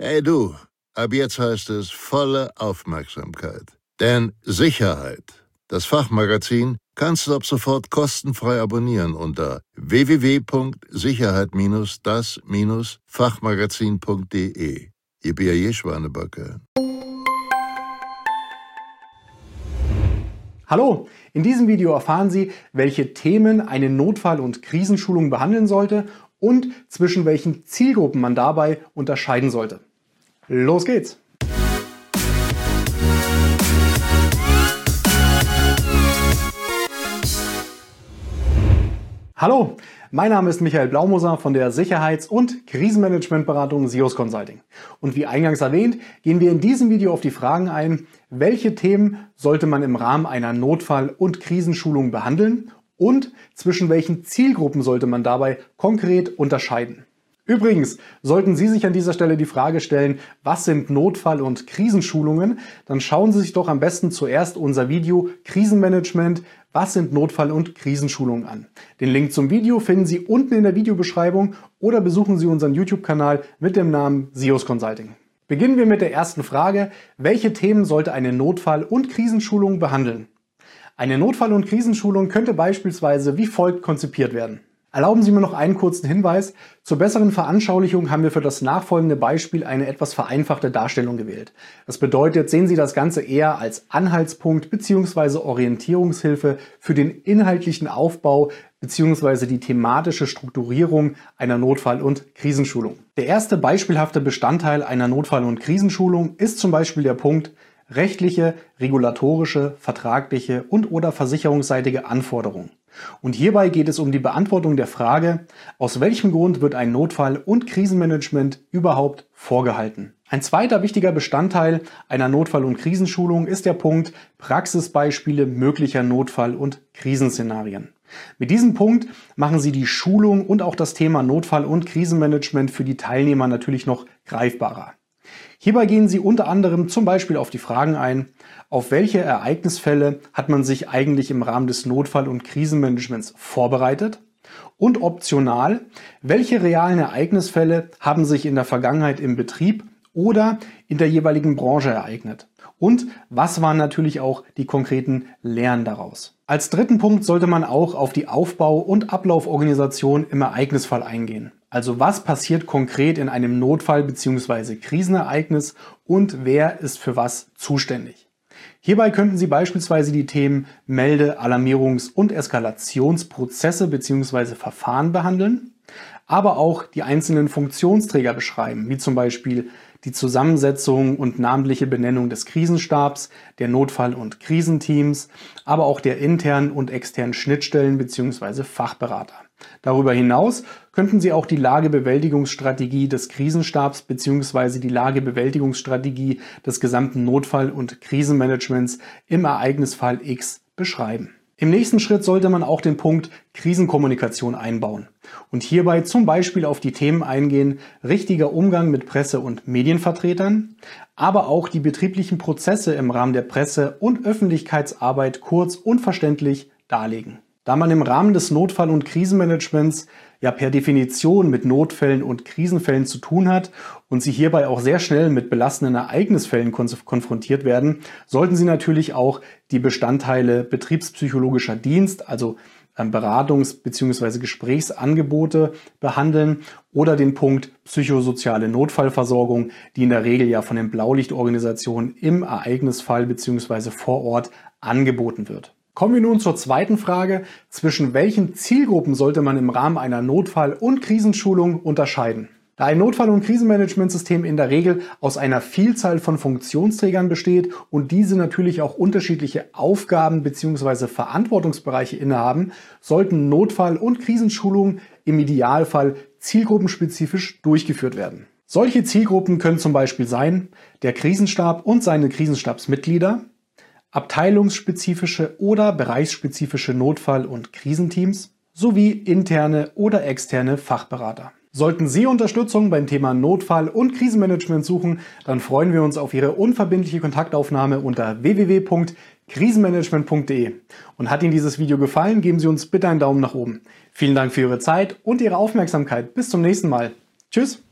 Hey du, ab jetzt heißt es volle Aufmerksamkeit. Denn Sicherheit, das Fachmagazin, kannst du ab sofort kostenfrei abonnieren unter www.sicherheit-das-fachmagazin.de. Ihr B.A.J. Schwanebacke. Hallo, in diesem Video erfahren Sie, welche Themen eine Notfall- und Krisenschulung behandeln sollte und zwischen welchen Zielgruppen man dabei unterscheiden sollte. Los geht's! Hallo, mein Name ist Michael Blaumoser von der Sicherheits- und Krisenmanagementberatung SIOS Consulting. Und wie eingangs erwähnt, gehen wir in diesem Video auf die Fragen ein, welche Themen sollte man im Rahmen einer Notfall- und Krisenschulung behandeln und zwischen welchen Zielgruppen sollte man dabei konkret unterscheiden. Übrigens, sollten Sie sich an dieser Stelle die Frage stellen, was sind Notfall- und Krisenschulungen, dann schauen Sie sich doch am besten zuerst unser Video Krisenmanagement, was sind Notfall- und Krisenschulungen an. Den Link zum Video finden Sie unten in der Videobeschreibung oder besuchen Sie unseren YouTube-Kanal mit dem Namen SIOS Consulting. Beginnen wir mit der ersten Frage, welche Themen sollte eine Notfall- und Krisenschulung behandeln? Eine Notfall- und Krisenschulung könnte beispielsweise wie folgt konzipiert werden. Erlauben Sie mir noch einen kurzen Hinweis. Zur besseren Veranschaulichung haben wir für das nachfolgende Beispiel eine etwas vereinfachte Darstellung gewählt. Das bedeutet, sehen Sie das Ganze eher als Anhaltspunkt bzw. Orientierungshilfe für den inhaltlichen Aufbau bzw. die thematische Strukturierung einer Notfall- und Krisenschulung. Der erste beispielhafte Bestandteil einer Notfall- und Krisenschulung ist zum Beispiel der Punkt rechtliche, regulatorische, vertragliche und/oder versicherungsseitige Anforderungen. Und hierbei geht es um die Beantwortung der Frage, aus welchem Grund wird ein Notfall- und Krisenmanagement überhaupt vorgehalten? Ein zweiter wichtiger Bestandteil einer Notfall- und Krisenschulung ist der Punkt Praxisbeispiele möglicher Notfall- und Krisenszenarien. Mit diesem Punkt machen Sie die Schulung und auch das Thema Notfall- und Krisenmanagement für die Teilnehmer natürlich noch greifbarer. Hierbei gehen Sie unter anderem zum Beispiel auf die Fragen ein, auf welche Ereignisfälle hat man sich eigentlich im Rahmen des Notfall- und Krisenmanagements vorbereitet und optional, welche realen Ereignisfälle haben sich in der Vergangenheit im Betrieb oder in der jeweiligen Branche ereignet und was waren natürlich auch die konkreten Lehren daraus. Als dritten Punkt sollte man auch auf die Aufbau- und Ablauforganisation im Ereignisfall eingehen. Also was passiert konkret in einem Notfall- bzw. Krisenereignis und wer ist für was zuständig. Hierbei könnten Sie beispielsweise die Themen Melde-, Alarmierungs- und Eskalationsprozesse bzw. Verfahren behandeln, aber auch die einzelnen Funktionsträger beschreiben, wie zum Beispiel die Zusammensetzung und namentliche Benennung des Krisenstabs, der Notfall- und Krisenteams, aber auch der internen und externen Schnittstellen bzw. Fachberater. Darüber hinaus könnten Sie auch die Lagebewältigungsstrategie des Krisenstabs bzw. die Lagebewältigungsstrategie des gesamten Notfall- und Krisenmanagements im Ereignisfall X beschreiben. Im nächsten Schritt sollte man auch den Punkt Krisenkommunikation einbauen und hierbei zum Beispiel auf die Themen eingehen, richtiger Umgang mit Presse- und Medienvertretern, aber auch die betrieblichen Prozesse im Rahmen der Presse- und Öffentlichkeitsarbeit kurz und verständlich darlegen. Da man im Rahmen des Notfall- und Krisenmanagements ja per Definition mit Notfällen und Krisenfällen zu tun hat und Sie hierbei auch sehr schnell mit belastenden Ereignisfällen konfrontiert werden, sollten Sie natürlich auch die Bestandteile betriebspsychologischer Dienst, also Beratungs- bzw. Gesprächsangebote behandeln oder den Punkt psychosoziale Notfallversorgung, die in der Regel ja von den Blaulichtorganisationen im Ereignisfall bzw. vor Ort angeboten wird. Kommen wir nun zur zweiten Frage, zwischen welchen Zielgruppen sollte man im Rahmen einer Notfall- und Krisenschulung unterscheiden? Da ein Notfall- und Krisenmanagementsystem in der Regel aus einer Vielzahl von Funktionsträgern besteht und diese natürlich auch unterschiedliche Aufgaben bzw. Verantwortungsbereiche innehaben, sollten Notfall- und Krisenschulungen im Idealfall zielgruppenspezifisch durchgeführt werden. Solche Zielgruppen können zum Beispiel sein der Krisenstab und seine Krisenstabsmitglieder, abteilungsspezifische oder bereichsspezifische Notfall- und Krisenteams sowie interne oder externe Fachberater. Sollten Sie Unterstützung beim Thema Notfall- und Krisenmanagement suchen, dann freuen wir uns auf Ihre unverbindliche Kontaktaufnahme unter www.krisenmanagement.de. Und hat Ihnen dieses Video gefallen, geben Sie uns bitte einen Daumen nach oben. Vielen Dank für Ihre Zeit und Ihre Aufmerksamkeit. Bis zum nächsten Mal. Tschüss!